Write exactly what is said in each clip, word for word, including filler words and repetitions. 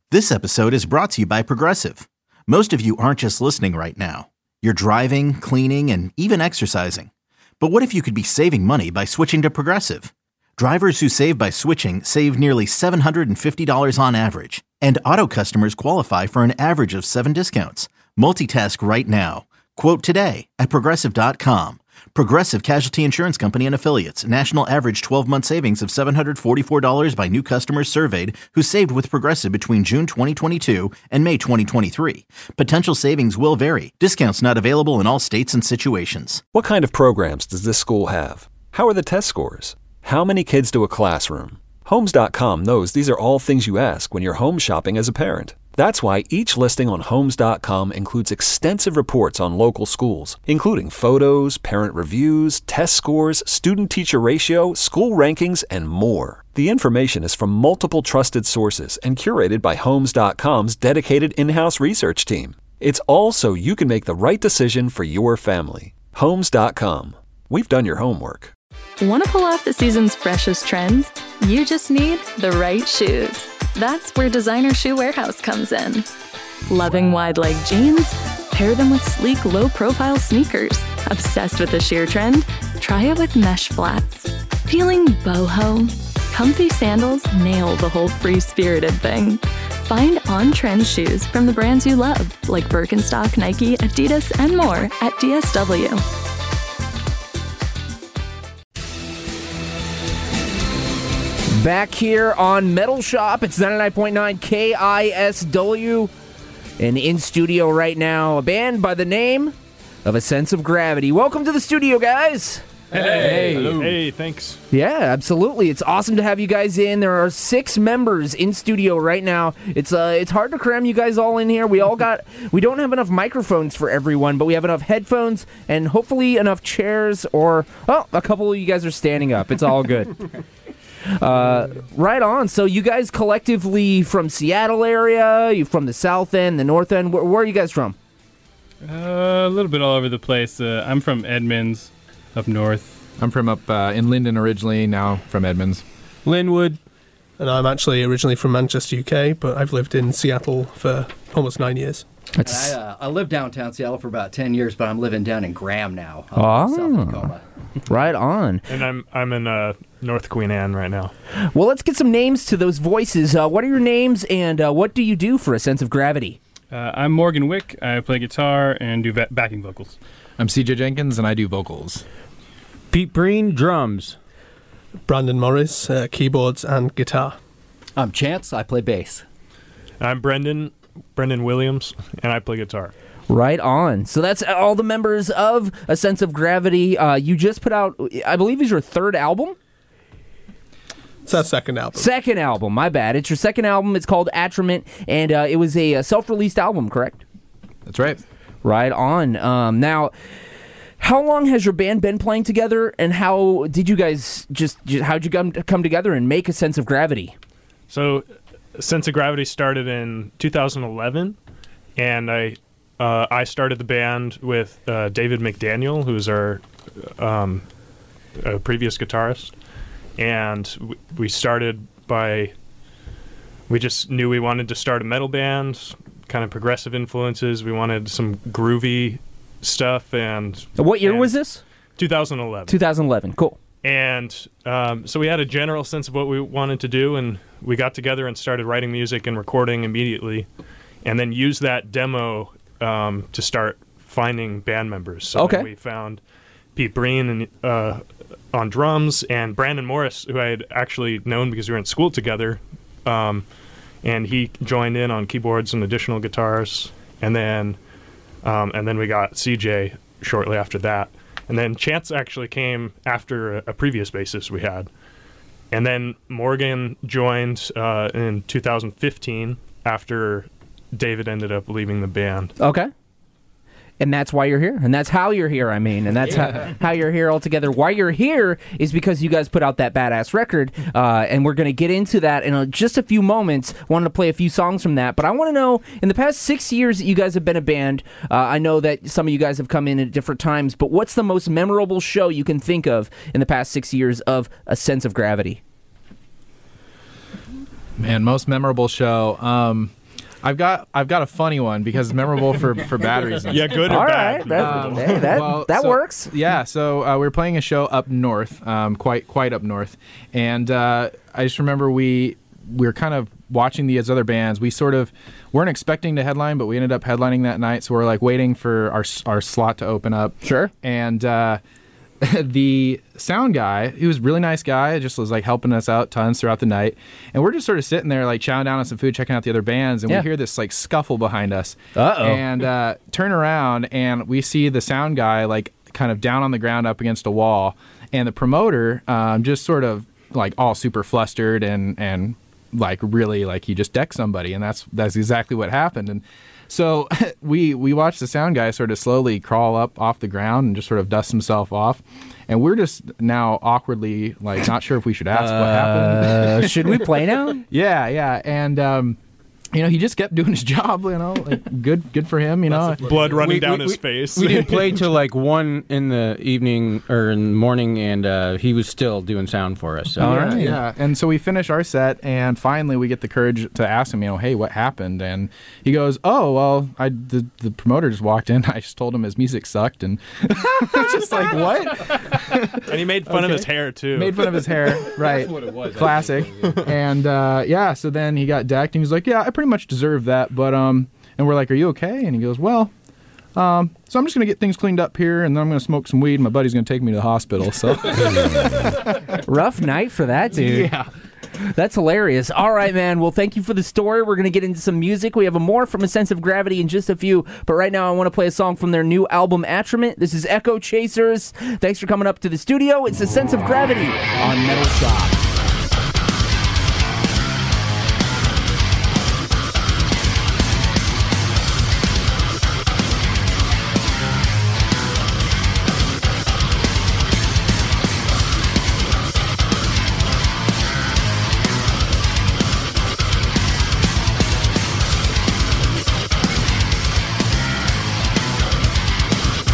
This episode is brought to you by Progressive. Most of you aren't just listening right now. You're driving, cleaning, and even exercising. But what if you could be saving money by switching to Progressive? Drivers who save by switching save nearly seven hundred fifty dollars on average. And auto customers qualify for an average of seven discounts. Multitask right now. Quote today at Progressive dot com. Progressive Casualty Insurance Company and Affiliates. National average twelve-month savings of seven hundred forty-four dollars by new customers surveyed who saved with Progressive between June twenty twenty-two and May twenty twenty-three. Potential savings will vary. Discounts not available in all states and situations. What kind of programs does this school have? How are the test scores? How many kids do a classroom? Homes dot com knows these are all things you ask when you're home shopping as a parent. That's why each listing on Homes dot com includes extensive reports on local schools, including photos, parent reviews, test scores, student-teacher ratio, school rankings, and more. The information is from multiple trusted sources and curated by Homes dot com's dedicated in-house research team. It's all so you can make the right decision for your family. Homes dot com. We've done your homework. Want to pull off the season's freshest trends? You just need the right shoes. That's where Designer Shoe Warehouse comes in. Loving wide-leg jeans? Pair them with sleek, low-profile sneakers. Obsessed with the sheer trend? Try it with mesh flats. Feeling boho? Comfy sandals nail the whole free-spirited thing. Find on-trend shoes from the brands you love, like Birkenstock, Nike, Adidas, and more at D S W. Back here on Metal Shop, it's ninety-nine point nine K I S W, and in studio right now, a band by the name of A Sense of Gravity. Welcome to the studio, guys. Hey. Hey, hey, thanks. Yeah, absolutely. It's awesome to have you guys in. There are six members in studio right now. It's uh, it's hard to cram you guys all in here. We all got, we don't have enough microphones for everyone, but we have enough headphones and hopefully enough chairs, or, oh, a couple of you guys are standing up. It's all good. Uh, right on. So you guys collectively from Seattle area, you from the south end, the north end. Where, where are you guys from? Uh, a little bit all over the place. Uh, I'm from Edmonds, up north. I'm from up uh, in Linden originally, now from Edmonds. Linwood. And I'm actually originally from Manchester, U K, but I've lived in Seattle for almost nine years. I, uh, I lived downtown Seattle for about ten years, but I'm living down in Graham now, uh, Oh. South Tacoma. Right on. And I'm I'm in uh, North Queen Anne right now. Well, let's get some names to those voices. Uh, what are your names, and uh, what do you do for A Sense of Gravity? Uh, I'm Morgan Wick. I play guitar and do va- backing vocals. I'm C J Jenkins, and I do vocals. Pete Breen, drums. Brandon Morris, uh, keyboards and guitar. I'm Chance. I play bass. I'm Brendan, Brendan Williams, and I play guitar. Right on. So that's all the members of A Sense of Gravity. Uh, you just put out, I believe, is your third album? It's our second album. Second album, my bad. It's your second album. It's called Atrament, and uh, it was a, a self-released album, correct? That's right. Right on. Um, now, how long has your band been playing together, and how did you guys just, just how'd you come, come together and make A Sense of Gravity? So, Sense of Gravity started in two thousand eleven, and I uh, I started the band with uh, David McDaniel, who's our um, uh, previous guitarist, and w- we started by we just knew we wanted to start a metal band, kind of progressive influences. We wanted some groovy stuff, and what year and was this? two thousand eleven. two thousand eleven. Cool. And um, so we had a general sense of what we wanted to do, and we got together and started writing music and recording immediately, and then used that demo um, to start finding band members. So Okay. we found Pete Breen and, uh, on drums, and Brandon Morris, who I had actually known because we were in school together, um, and he joined in on keyboards and additional guitars, and then um, and then we got C J shortly after that. And then Chance actually came after a, a previous bassist we had. And then Morgan joined uh, in two thousand fifteen after David ended up leaving the band. Okay. And that's why you're here. And that's how you're here, I mean. And that's Yeah. how, how you're here altogether. Why you're here is because you guys put out that badass record. Uh, and we're going to get into that in a, just a few moments. Wanted to play a few songs from that. But I want to know, in the past six years that you guys have been a band, uh, I know that some of you guys have come in at different times, but what's the most memorable show you can think of in the past six years of A Sense of Gravity? Man, most memorable show. Um, I've got I've got a funny one because it's memorable for, for bad reasons. Yeah, good or All bad. right, that, Um, hey, that, well, that so- works. Yeah, so uh, we were playing a show up north, um, quite quite up north, and uh, I just remember we we were kind of watching these other bands. We sort of weren't expecting to headline, but we ended up headlining that night. So we're like waiting for our our slot to open up. Sure. And uh, the sound guy, he was a really nice guy, just was like helping us out tons throughout the night. And we're just sort of sitting there like chowing down on some food, checking out the other bands, and Yeah. we hear this like scuffle behind us. Uh-oh. And uh, turn around, and we see the sound guy like kind of down on the ground up against a wall, and the promoter um, just sort of like all super flustered and and like really like he just decked somebody, and that's that's exactly what happened. And so we we watched the sound guy sort of slowly crawl up off the ground and just sort of dust himself off, and we're just now awkwardly like not sure if we should ask what happened. Uh, should we play now? Yeah, yeah, and um, you know, he just kept doing his job. You know, like good, good for him. You know, Blood running We- down we- his we- face. We didn't play till like one in the evening or in the morning, and uh, he was still doing sound for us. So. All yeah, right. yeah. And so we finish our set, and finally we get the courage to ask him, you know, hey, what happened? And he goes, oh, well, I the, the promoter just walked in. I just told him his music sucked, and it's just like, what? And he made fun of Okay. his hair, too. Made fun of his hair, right? what it was, I Classic. And uh, yeah, so then he got decked, and he's like, yeah, I pretty much deserve that, but um, and we're like, are you okay? And he goes, well. Um, so I'm just gonna get things cleaned up here, and then I'm gonna smoke some weed. And my buddy's gonna take me to the hospital. So Rough night for that dude. yeah. That's hilarious. All right, man. Well, thank you for the story. We're going to get into some music. We have a more from A Sense of Gravity in just a few. But right now, I want to play a song from their new album, Atrament. This is Echo Chasers. Thanks for coming up to the studio. It's A Sense of Gravity on Metal Shop.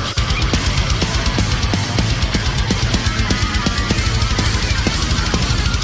Thank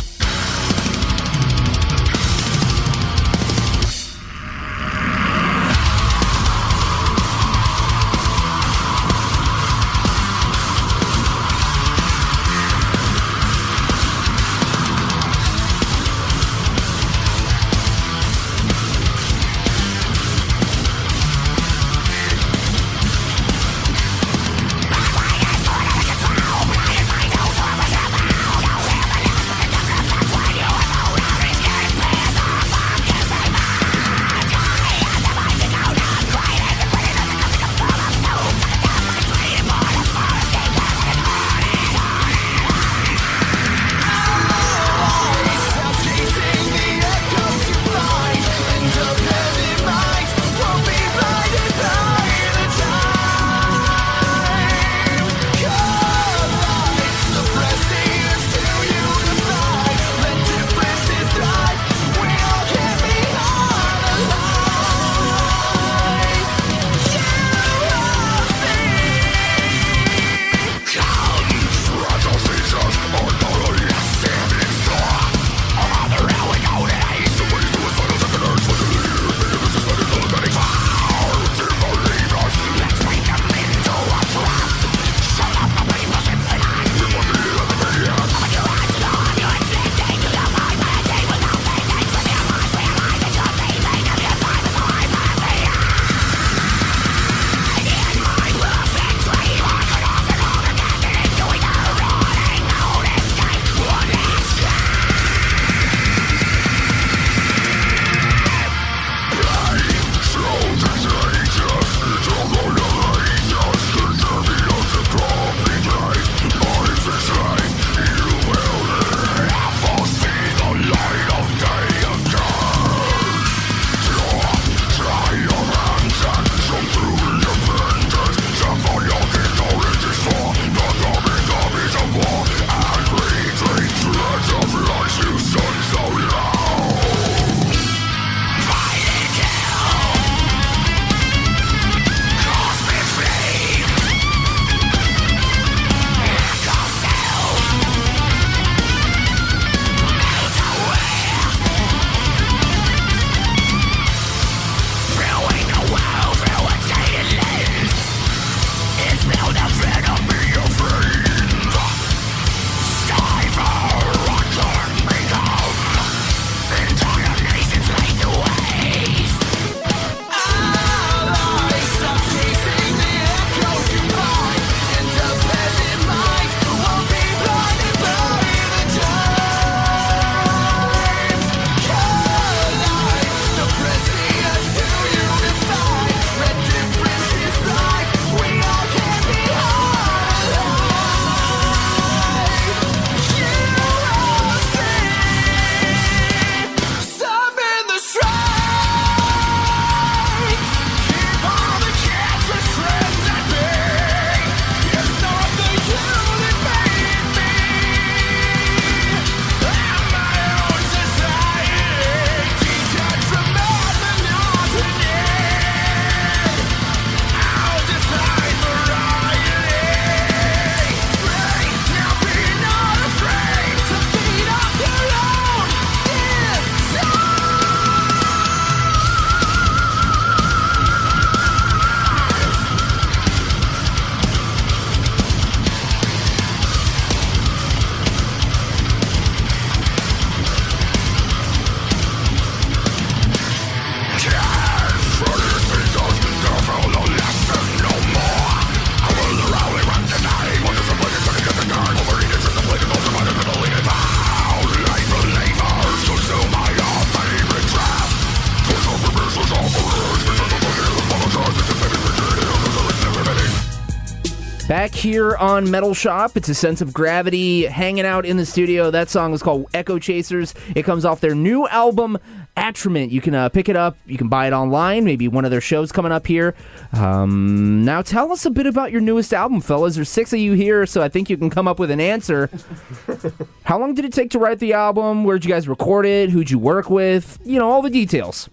Back here on Metal Shop, it's a sense of gravity hanging out in the studio. That song is called Echo Chasers. It comes off their new album, Atrament. You can uh, pick it up. You can buy it online. Maybe one of their shows coming up here. Um, now tell us a bit about your newest album, fellas. There's six of you here, so I think you can come up with an answer. How long did it take to write the album? Where'd you guys record it? Who'd you work with? You know, all the details.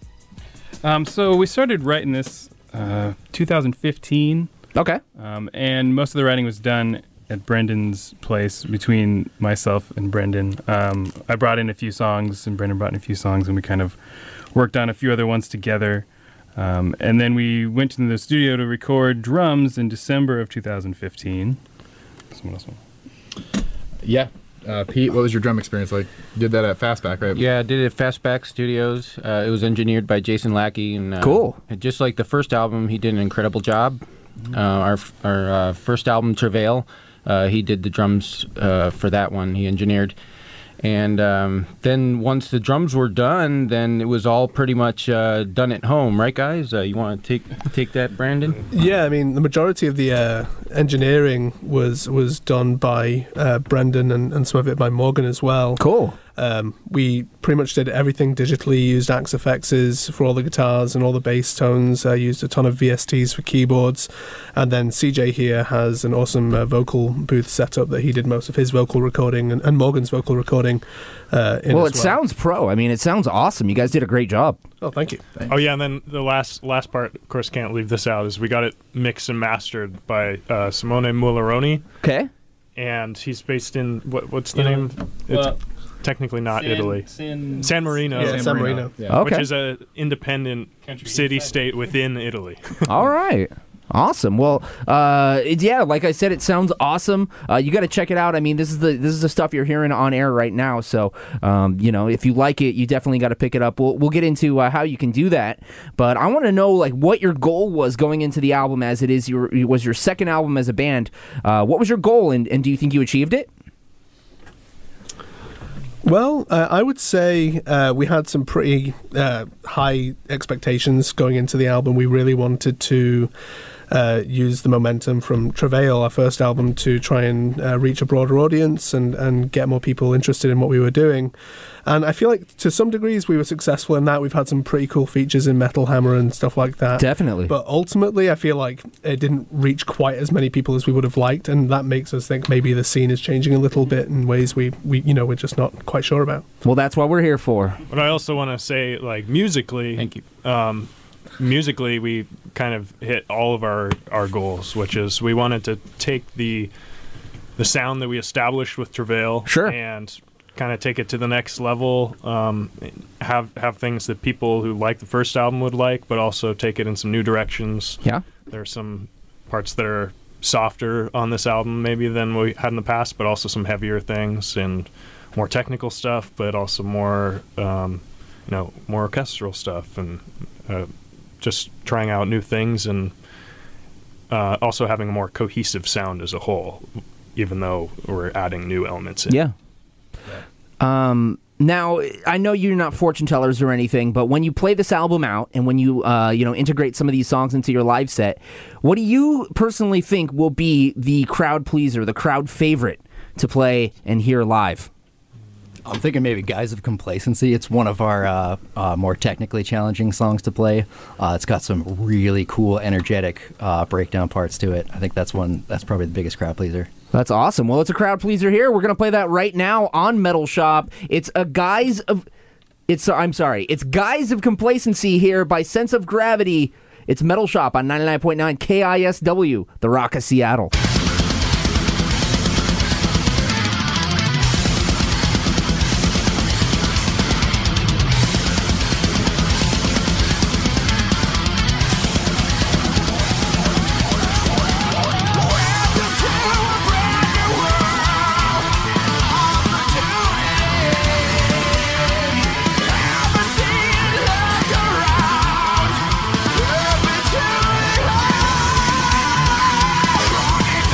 Um, so we started writing this uh, two thousand fifteen. Okay. Um, and most of the writing was done at Brendan's place between myself and Brendan. Um, I brought in a few songs, and Brendan brought in a few songs, and we kind of worked on a few other ones together. Um, and then we went to the studio to record drums in December of two thousand fifteen. Someone else want? Yeah. Uh, Pete, what was your drum experience like? You did that at Fastback, right? Yeah, I did it at Fastback Studios. Uh, it was engineered by Jason Lackey. And, uh, cool. Just like the first album, he did an incredible job. Uh, our our uh, first album, Travail, uh, he did the drums uh, for that one. He engineered. And um, then once the drums were done, then it was all pretty much uh, done at home, right, guys? Uh, you want to take take that, Brandon? Yeah, I mean, the majority of the uh, engineering was was done by uh, Brendan and, and some of it by Morgan as well. Cool. Um, we pretty much did everything digitally, used Axe F Xs for all the guitars and all the bass tones, uh, used a ton of V S Ts for keyboards, and then C J here has an awesome uh, vocal booth setup that he did most of his vocal recording and, and Morgan's vocal recording uh, in Well, as it sounds pro. I mean, it sounds awesome. You guys did a great job. Oh, thank you. Oh yeah, and then the last last part, of course, can't leave this out, is we got it mixed and mastered by uh, Simone Mularoni. Okay. And he's based in what? What's the Yeah, name? well, it's technically not San, Italy. San, San Marino. Yeah, San Marino. Yeah. Okay. Which is a independent Country city inside. state within Italy. All right. Awesome. Well, uh, it- yeah, like I said, it sounds awesome. Uh, you got to check it out. I mean, this is the this is the stuff you're hearing on air right now. So, um, you know, if you like it, you definitely got to pick it up. We'll we'll get into uh, how you can do that. But I want to know like what your goal was going into the album, as it is your it was your second album as a band. Uh, what was your goal, and, and do you think you achieved it? Well, uh, I would say uh, we had some pretty uh, high expectations going into the album. We really wanted to uh, use the momentum from Travail, our first album, to try and uh, reach a broader audience and, and get more people interested in what we were doing. And I feel like to some degrees we were successful in that. We've had some pretty cool features in Metal Hammer and stuff like that. Definitely. But ultimately, I feel like it didn't reach quite as many people as we would have liked, and that makes us think maybe the scene is changing a little bit in ways we, we you know, we're just not quite sure about. Well, that's what we're here for. But I also want to say, like, musically, Thank you. Um, musically, we kind of hit all of our, our goals, which is we wanted to take the the sound that we established with Travail, Sure. and kind of take it to the next level. Um, have have things that people who like the first album would like, but also take it in some new directions. Yeah. There's some parts that are softer on this album maybe than we had in the past, but also some heavier things and more technical stuff, but also more um, you know more orchestral stuff, and uh, just trying out new things, and uh, also having a more cohesive sound as a whole, even though we're adding new elements in. Yeah. Um, now, I know you're not fortune tellers or anything, but when you play this album out and when you, uh, you know, integrate some of these songs into your live set, what do you personally think will be the crowd pleaser, the crowd favorite to play and hear live? I'm thinking maybe Guise of Complacency. It's one of our uh, uh, more technically challenging songs to play. Uh, it's got some really cool, energetic uh, breakdown parts to it. I think that's one. That's probably the biggest crowd pleaser. That's awesome. Well, it's a crowd pleaser here. We're going to play that right now on Metal Shop. It's a Guise of... It's I'm sorry. It's Guise of Complacency here by Sense of Gravity. It's Metal Shop on ninety-nine point nine K I S W, the Rock of Seattle. Running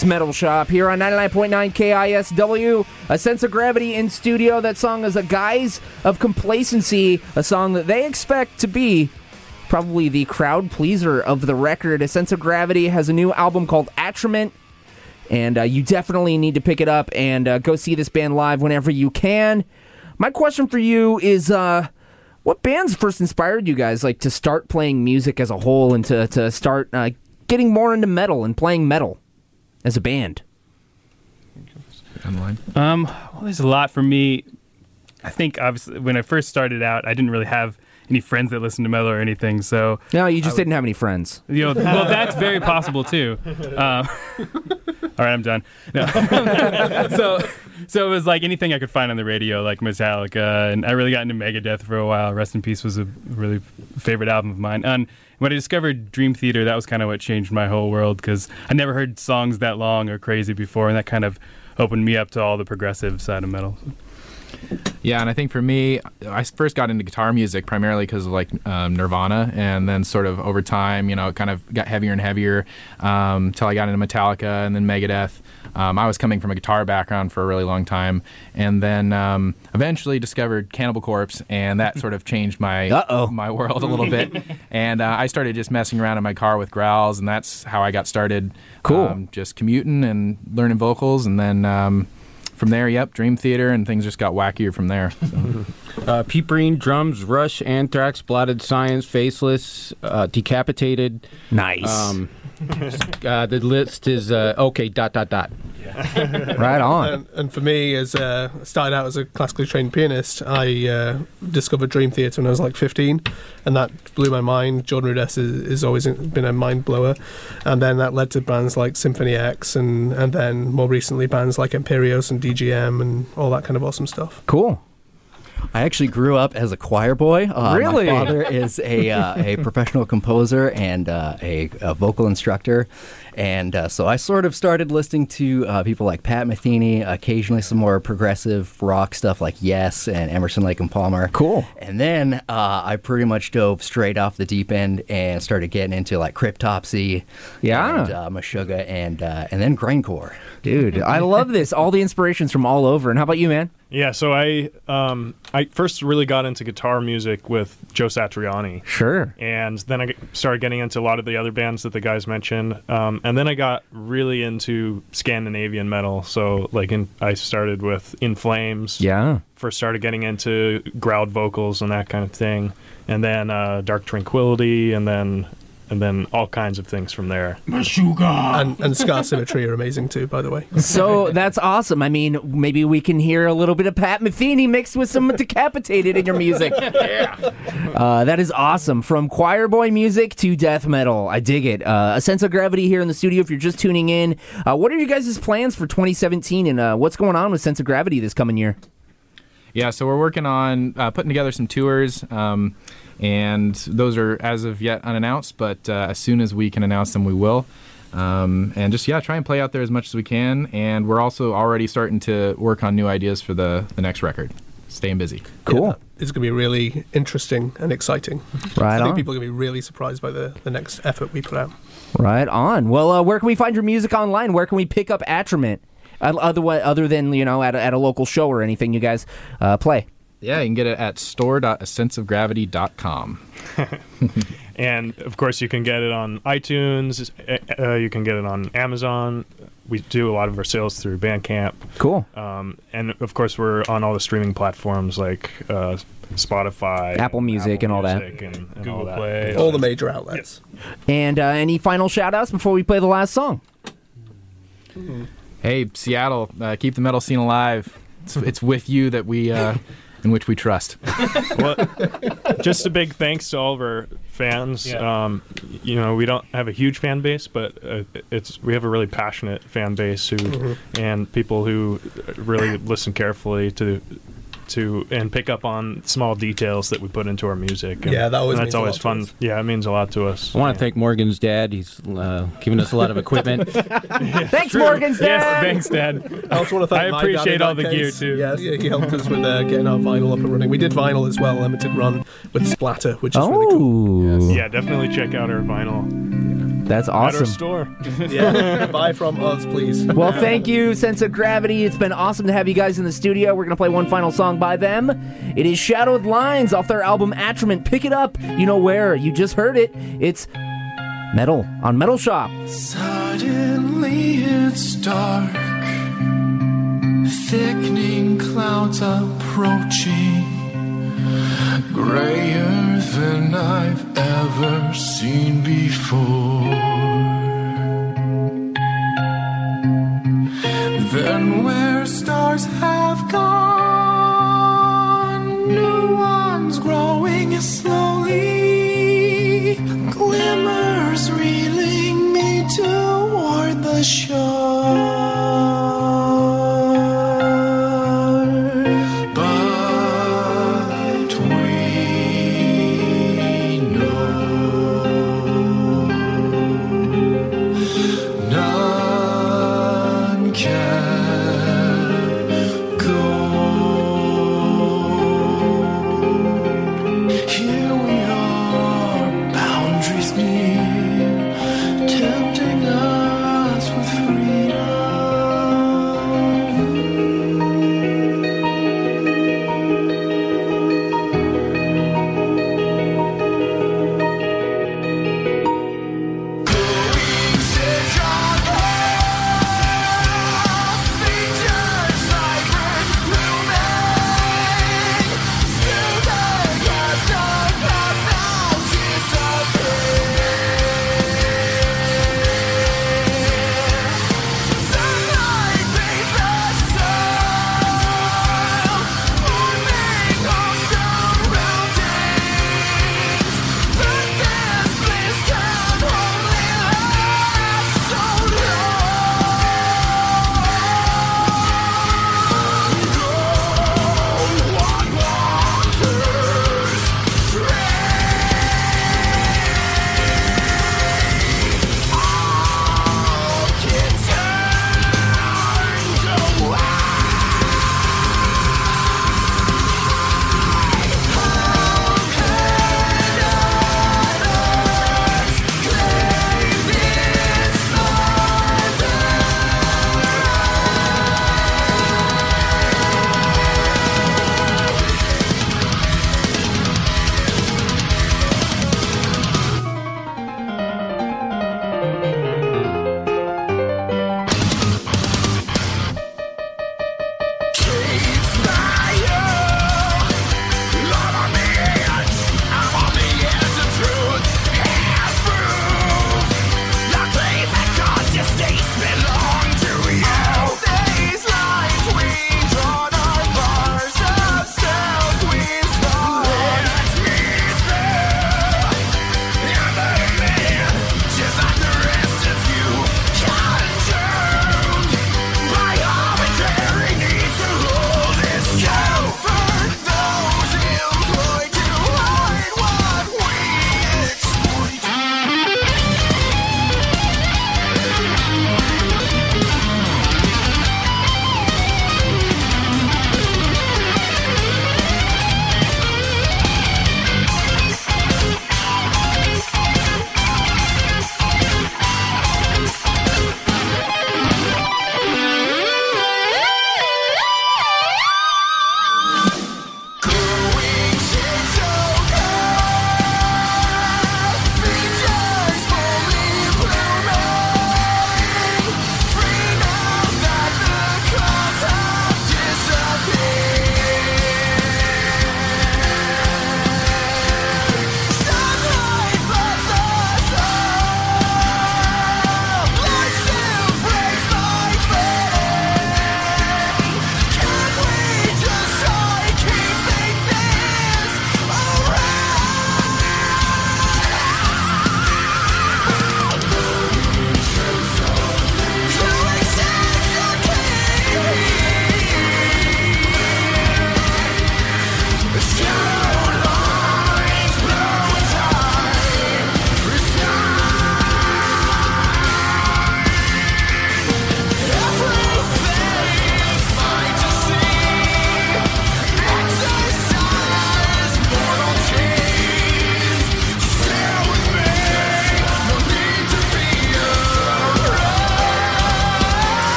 It's Metal Shop here on ninety-nine point nine K I S W. A Sense of Gravity in studio. That song is A Guise of Complacency, a song that they expect to be probably the crowd pleaser of the record. A Sense of Gravity has a new album called Atrament, and uh, you definitely need to pick it up and uh, go see this band live whenever you can. My question for you is, uh, what bands first inspired you guys like to start playing music as a whole and to, to start uh, getting more into metal and playing metal as a band? Online. Um, well, there's a lot for me. I think obviously when I first started out, I didn't really have any friends that listened to metal or anything. So no, you just didn't have any friends. You know, well, that's very possible too. Um, all right, I'm done. No. so, so it was like anything I could find on the radio, like Metallica, and I really got into Megadeth for a while. Rest in Peace was a really favorite album of mine. And when I discovered Dream Theater, that was kind of what changed my whole world, because I never heard songs that long or crazy before, and that kind of opened me up to all the progressive side of metal. Yeah, and I think for me, I first got into guitar music primarily because of like um, Nirvana, and then sort of over time, you know, it kind of got heavier and heavier um, until I got into Metallica and then Megadeth. Um, I was coming from a guitar background for a really long time, and then um, eventually discovered Cannibal Corpse, and that sort of changed my Uh-oh. my world a little bit. And uh, I started just messing around in my car with growls, and that's how I got started. Cool. Um, just commuting and learning vocals, and then um, from there, yep, Dream Theater, and things just got wackier from there. So. Uh, Pete Breen, drums, Rush, Anthrax, Blotted Science, Faceless, uh, Decapitated. Nice. Um, uh, the list is uh, okay, dot, dot, dot. Right on. And, and for me, as uh, I started out as a classically trained pianist, I uh, discovered Dream Theater when I was like fifteen, and that blew my mind. Jordan Rudess has, has always been a mind blower, and then that led to bands like Symphony X, and, and then more recently bands like Imperios and D G M and all that kind of awesome stuff. Cool. I actually grew up as a choir boy. Uh, Really? My father is a uh, a professional composer and uh, a, a vocal instructor, and uh, so I sort of started listening to uh, people like Pat Metheny, occasionally some more progressive rock stuff like Yes and Emerson, Lake and Palmer. Cool. And then uh, I pretty much dove straight off the deep end and started getting into like Cryptopsy, Yeah. and uh, Meshuggah, and uh, and then grindcore. Dude, I love this. All the inspirations from all over. And how about you, man? Yeah, so I um, I first really got into guitar music with Joe Satriani. Sure. And then I started getting into a lot of the other bands that the guys mentioned. Um, and then I got really into Scandinavian metal. So like in, I started with In Flames. Yeah. First started getting into growled vocals and that kind of thing. And then uh, Dark Tranquillity, and then and then all kinds of things from there. And, and Scar Symmetry are amazing too, by the way. So that's awesome. I mean, maybe we can hear a little bit of Pat Metheny mixed with some Decapitated in your music. Yeah. Uh, that is awesome. From choir boy music to death metal. I dig it. Uh, A Sense of Gravity here in the studio if you're just tuning in. Uh, what are you guys' plans for twenty seventeen, and uh, what's going on with Sense of Gravity this coming year? Yeah, so we're working on uh, putting together some tours, um, and those are as of yet unannounced, but uh, as soon as we can announce them, we will. Um, and just, yeah, try and play out there as much as we can, and we're also already starting to work on new ideas for the, the next record. Staying busy. Cool. Yeah, it's going to be really interesting and exciting. Right I think on. people are going to be really surprised by the, the next effort we put out. Right on. Well, uh, where can we find your music online? Where can we pick up Atrament? Uh, other, other than, you know, at a, at a local show or anything you guys uh, play? Yeah, you can get it at store dot a sense of gravity dot com. And of course, you can get it on iTunes. Uh, you can get it on Amazon. We do a lot of our sales through Bandcamp. Cool. Um, and of course, we're on all the streaming platforms like uh, Spotify, Apple Music, Apple and all that. Music and, and Google all that. Play. All the major outlets. And uh, any final shout-outs before we play the last song? Hey, Seattle, uh, keep the metal scene alive. It's, it's with you that we, uh, in which we trust. Well, just a big thanks to all of our fans. Yeah. Um, you know, we don't have a huge fan base, but uh, it's we have a really passionate fan base who Mm-hmm. and people who really listen carefully to to and pick up on small details that we put into our music. And, Yeah, that always and means that's a always lot to fun. us. Yeah, it means a lot to us. I want to thank Morgan's dad. He's uh, given us a lot of equipment. Thanks, Morgan's dad! Yes, thanks, Dad. I also want to thank I my dad in appreciate that all the gear, case. too. Yeah, yeah, he helped us with uh, getting our vinyl up and running. We did vinyl as well, limited run with Splatter, which is really cool. Oh. Yeah, definitely check out our vinyl. That's At our awesome. store. Yeah, buy from us, please. Well, thank you, Sense of Gravity. It's been awesome to have you guys in the studio. We're going to play one final song by them. It is Shadowed Lines off their album Atrament. Pick it up. You know where. You just heard it. It's Metal on Metal Shop. Suddenly it's dark, thickening clouds approaching, grayer than I've ever seen before. Then where stars have gone, new ones growing slowly, glimmers reeling me toward the shore. But we know none can go. Here we are, boundaries near, tempting us with freedom.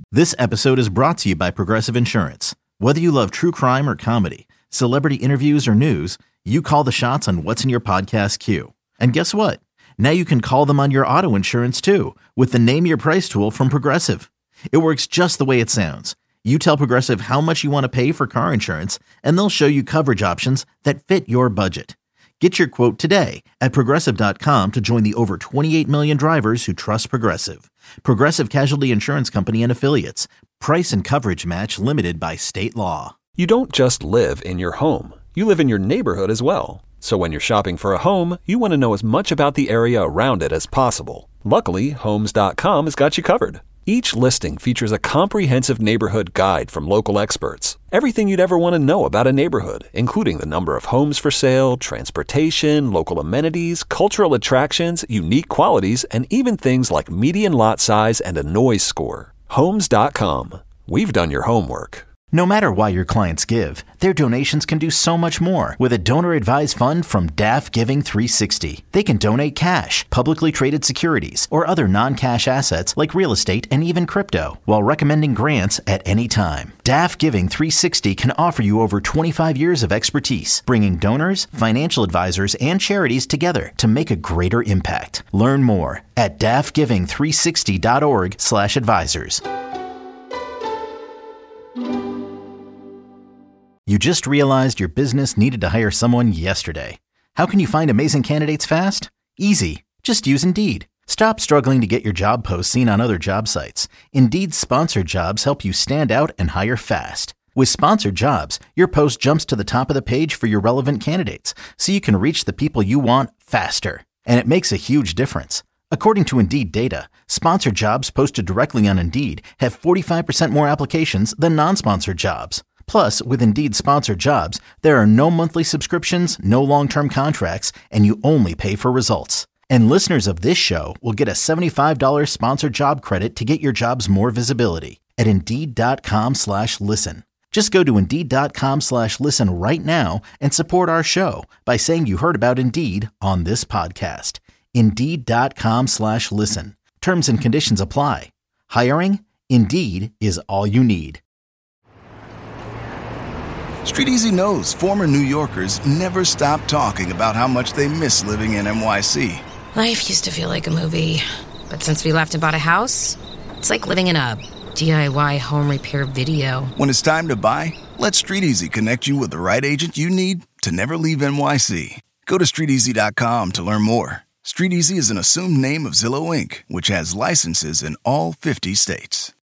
This episode is brought to you by Progressive Insurance. Whether you love true crime or comedy, celebrity interviews or news, you call the shots on what's in your podcast queue. And guess what? Now you can call them on your auto insurance too with the Name Your Price tool from Progressive. It works just the way it sounds. You tell Progressive how much you want to pay for car insurance, and they'll show you coverage options that fit your budget. Get your quote today at Progressive dot com to join the over twenty-eight million drivers who trust Progressive. Progressive Casualty Insurance Company and Affiliates. Price and coverage match limited by state law. You don't just live in your home. You live in your neighborhood as well. So when you're shopping for a home, you want to know as much about the area around it as possible. Luckily, Homes dot com has got you covered. Each listing features a comprehensive neighborhood guide from local experts. Everything you'd ever want to know about a neighborhood, including the number of homes for sale, transportation, local amenities, cultural attractions, unique qualities, and even things like median lot size and a noise score. Homes dot com. We've done your homework. No matter why your clients give, their donations can do so much more with a donor-advised fund from D A F Giving three sixty. They can donate cash, publicly traded securities, or other non-cash assets like real estate and even crypto, while recommending grants at any time. D A F Giving three sixty can offer you over twenty-five years of expertise, bringing donors, financial advisors, and charities together to make a greater impact. Learn more at D A F giving three sixty dot org slash advisors. You just realized your business needed to hire someone yesterday. How can you find amazing candidates fast? Easy. Just use Indeed. Stop struggling to get your job posts seen on other job sites. Indeed's sponsored jobs help you stand out and hire fast. With sponsored jobs, your post jumps to the top of the page for your relevant candidates, so you can reach the people you want faster. And it makes a huge difference. According to Indeed data, sponsored jobs posted directly on Indeed have forty-five percent more applications than non-sponsored jobs. Plus, with Indeed sponsored jobs, there are no monthly subscriptions, no long-term contracts, and you only pay for results. And listeners of this show will get a seventy-five dollars sponsored job credit to get your jobs more visibility at Indeed.com slash listen. Just go to Indeed.com slash listen right now and support our show by saying you heard about Indeed on this podcast. Indeed.com slash listen. Terms and conditions apply. Hiring? Indeed is all you need. StreetEasy knows former New Yorkers never stop talking about how much they miss living in N Y C. Life used to feel like a movie, but since we left and bought a house, it's like living in a D I Y home repair video. When it's time to buy, let StreetEasy connect you with the right agent you need to never leave N Y C. Go to Street Easy dot com to learn more. StreetEasy is an assumed name of Zillow Incorporated, which has licenses in all fifty states.